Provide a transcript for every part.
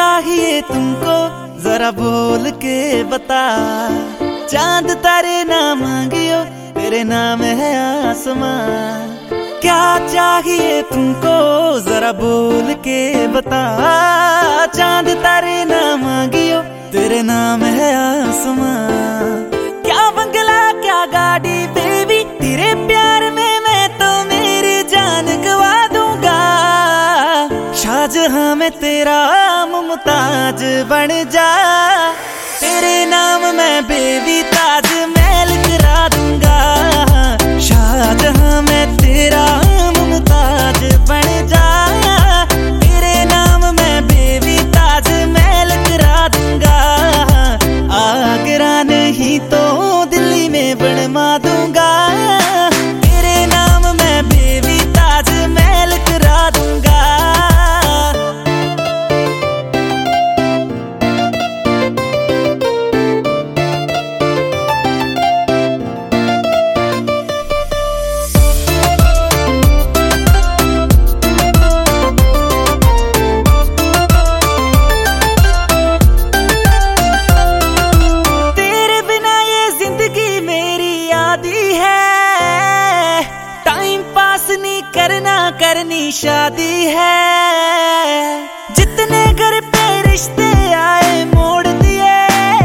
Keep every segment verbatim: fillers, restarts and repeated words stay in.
चाहिए तुमको जरा बोल के बता। चांद तारे ना मांगियो तेरे नाम है आसमां। क्या चाहिए तुमको जरा बोल के बता। चांद तारे ना मांगियो तेरे नाम है आसमां। क्या बंगला क्या गाड़ी बेबी तेरे प्यार में मैं तो मेरी जान गवा दूंगा। शाहजहां में तेरा मुमताज बन जा। तेरे नाम मैं बेबी ताज महल करा दूंगा। शाहजहां में तेरा मुमताज बन जा। तेरे नाम मैं बेबी ताज महल करा दूंगा। आगरा नहीं तो दिल्ली में बनवा दूंगा। तेरे नाम मैं बेबी ताज महल करा दूंगा। करना करनी शादी है। जितने घर पे रिश्ते आए मोड़ दिए।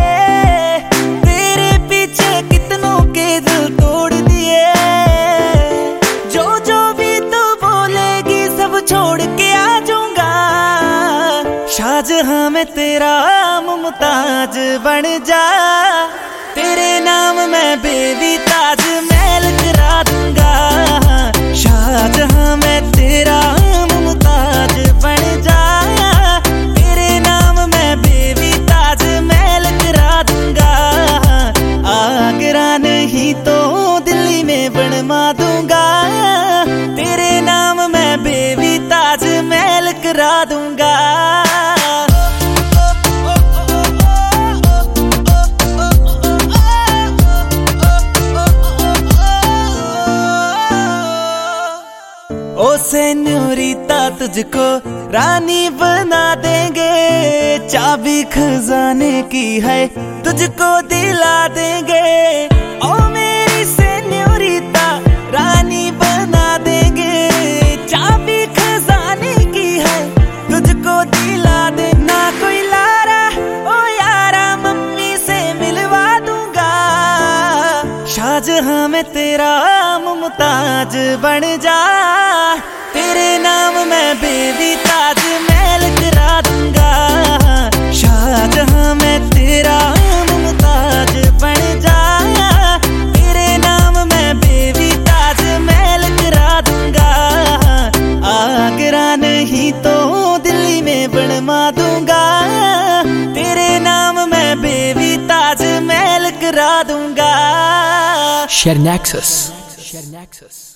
तेरे पीछे कितनों के दिल तोड़ दिए। जो जो भी तू बोलेगी सब छोड़ के आ जाऊंगा। शाहजहां में तेरा मुमताज बन जा। तेरे नाम मैं बेबी ताज महल करा दूंगा। शाहजहां में तेरा मुमताज बन जा। तेरे नाम मैं बेबी ताज महल करा दूंगा। आगरा नहीं तो दिल्ली में बनवा दूंगा। तेरे नाम मैं बेबी ताज महल करा दूंगा। ओ सेन्योरिता तुझको रानी बना देंगे। चाबी खजाने की है तुझको दिला देंगे। ओ मेरी सेन्योरिता रानी बना देंगे। चाबी खजाने की है तुझको दिला दे। ना कोई लारा ओ यारा मम्मी से मिलवा दूंगा। शाहजहां में तेरा मुमताज बन जा। तेरे नाम मैं बेबी ताज महल करा दूंगा। शाहजहां में तेरा मुमताज बन जा। तेरे नाम मैं बेबी ताज महल करा दूंगा। आगरा नहीं तो दिल्ली में बनवा दूंगा। तेरे नाम मैं बेबी ताज महल करा दूंगा। Share Nexus. Share Nexus.